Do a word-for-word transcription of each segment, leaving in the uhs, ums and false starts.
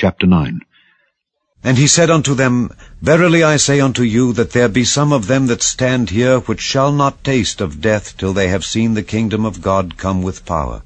Chapter nine. And he said unto them, Verily I say unto you, that there be some of them that stand here, which shall not taste of death till they have seen the kingdom of God come with power.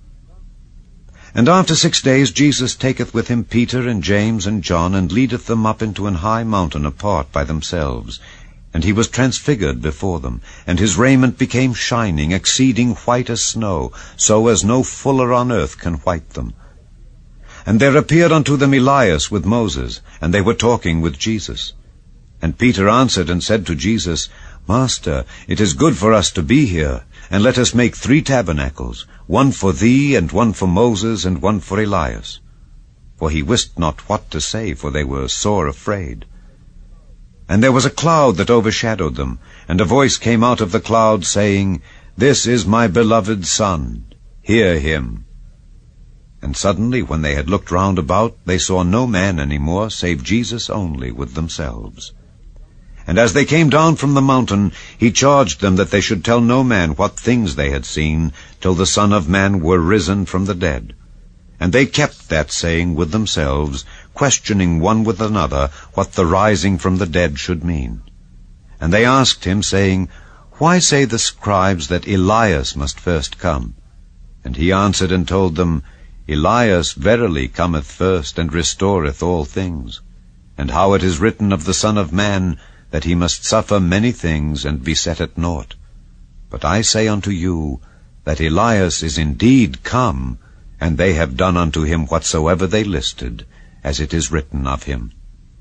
And after six days Jesus taketh with him Peter and James and John, and leadeth them up into an high mountain apart by themselves. And he was transfigured before them, and his raiment became shining, exceeding white as snow, so as no fuller on earth can white them. And there appeared unto them Elias with Moses, and they were talking with Jesus. And Peter answered and said to Jesus, Master, it is good for us to be here, and let us make three tabernacles, one for thee, and one for Moses, and one for Elias. For he wist not what to say, for they were sore afraid. And there was a cloud that overshadowed them, and a voice came out of the cloud, saying, This is my beloved Son, hear him. And suddenly, when they had looked round about, they saw no man any more, save Jesus only with themselves. And as they came down from the mountain, he charged them that they should tell no man what things they had seen, till the Son of Man were risen from the dead. And they kept that saying with themselves, questioning one with another what the rising from the dead should mean. And they asked him, saying, Why say the scribes that Elias must first come? And he answered and told them, Elias verily cometh first, and restoreth all things. And how it is written of the Son of Man, that he must suffer many things, and be set at naught. But I say unto you, that Elias is indeed come, and they have done unto him whatsoever they listed, as it is written of him.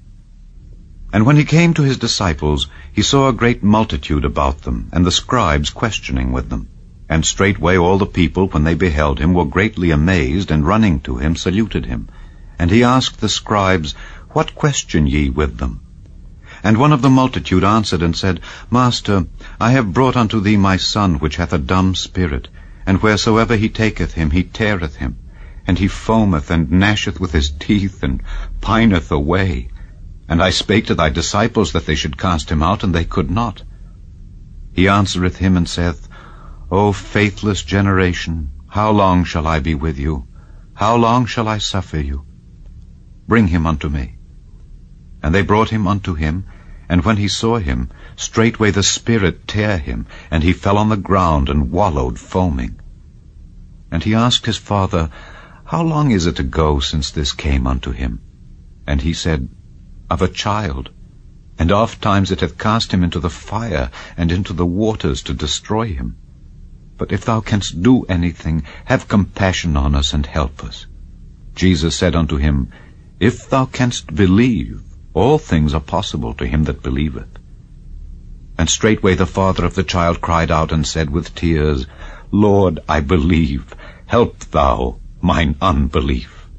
And when he came to his disciples, he saw a great multitude about them, and the scribes questioning with them. And straightway all the people, when they beheld him, were greatly amazed, and running to him saluted him. And he asked the scribes, What question ye with them? And one of the multitude answered and said, Master, I have brought unto thee my son, which hath a dumb spirit, and wheresoever he taketh him, he teareth him, and he foameth, and gnasheth with his teeth, and pineth away. And I spake to thy disciples that they should cast him out, and they could not. He answereth him and saith, O faithless generation, how long shall I be with you? How long shall I suffer you? Bring him unto me. And they brought him unto him, and when he saw him, straightway the spirit tare him, and he fell on the ground, and wallowed foaming. And he asked his father, How long is it ago since this came unto him? And he said, Of a child, and oft times it hath cast him into the fire, and into the waters to destroy him. But if thou canst do anything, have compassion on us, and help us. Jesus said unto him, If thou canst believe, all things are possible to him that believeth. And straightway the father of the child cried out, and said with tears, Lord, I believe, help thou mine unbelief.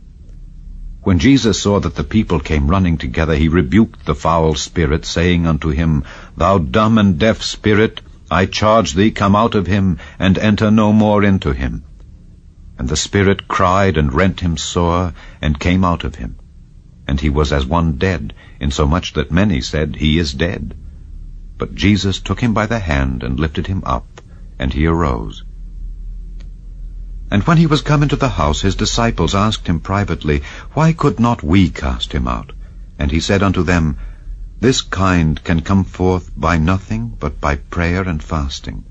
When Jesus saw that the people came running together, he rebuked the foul spirit, saying unto him, Thou dumb and deaf spirit, I charge thee, come out of him, and enter no more into him. And the spirit cried and rent him sore, and came out of him. And he was as one dead, insomuch that many said, He is dead. But Jesus took him by the hand, and lifted him up, and he arose. And when he was come into the house, his disciples asked him privately, Why could not we cast him out? And he said unto them, This kind can come forth by nothing but by prayer and fasting.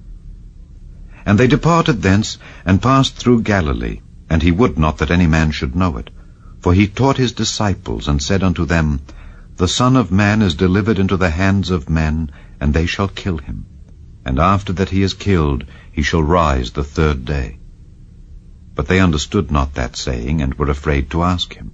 And they departed thence, and passed through Galilee, and he would not that any man should know it. For he taught his disciples, and said unto them, The Son of Man is delivered into the hands of men, and they shall kill him. And after that he is killed, he shall rise the third day. But they understood not that saying, and were afraid to ask him.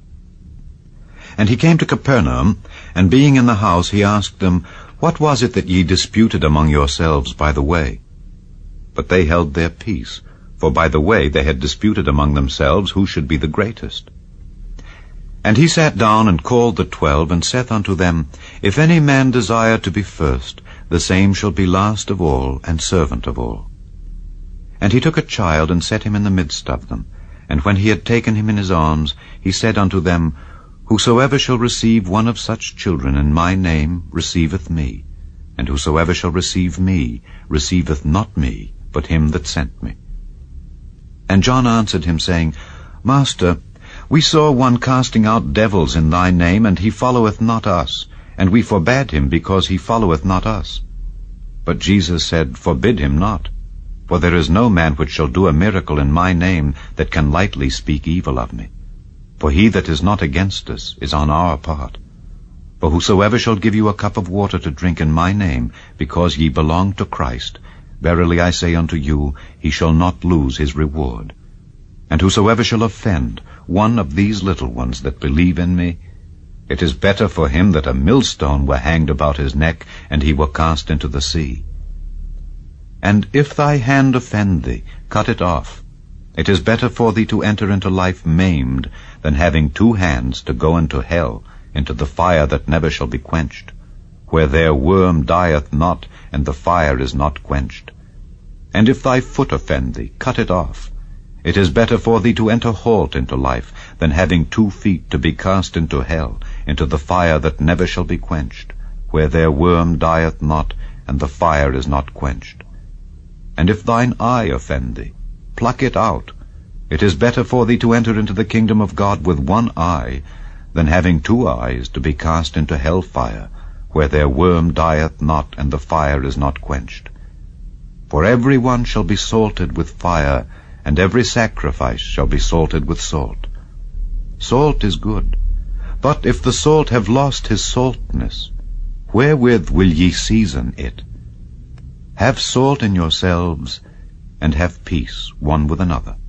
And he came to Capernaum, and being in the house, he asked them, What was it that ye disputed among yourselves by the way? But they held their peace, for by the way they had disputed among themselves who should be the greatest. And he sat down and called the twelve, and saith unto them, If any man desire to be first, the same shall be last of all, and servant of all. And he took a child, and set him in the midst of them. And when he had taken him in his arms, he said unto them, Whosoever shall receive one of such children in my name receiveth me, and whosoever shall receive me receiveth not me, but him that sent me. And John answered him, saying, Master, We saw one casting out devils in thy name, and he followeth not us, and we forbade him, because he followeth not us. But Jesus said, Forbid him not, for there is no man which shall do a miracle in my name that can lightly speak evil of me. For he that is not against us is on our part. For whosoever shall give you a cup of water to drink in my name, because ye belong to Christ, verily I say unto you, he shall not lose his reward. And whosoever shall offend one of these little ones that believe in me, it is better for him that a millstone were hanged about his neck, and he were cast into the sea. And if thy hand offend thee, cut it off. It is better for thee to enter into life maimed, than having two hands to go into hell, into the fire that never shall be quenched, where their worm dieth not, and the fire is not quenched. And if thy foot offend thee, cut it off. It is better for thee to enter halt into life, than having two feet to be cast into hell, into the fire that never shall be quenched, where their worm dieth not, and the fire is not quenched. And if thine eye offend thee, pluck it out. It is better for thee to enter into the kingdom of God with one eye, than having two eyes to be cast into hell fire, where their worm dieth not, and the fire is not quenched. For every one shall be salted with fire, and every sacrifice shall be salted with salt. Salt is good, but if the salt have lost his saltness, wherewith will ye season it? Have salt in yourselves, and have peace one with another.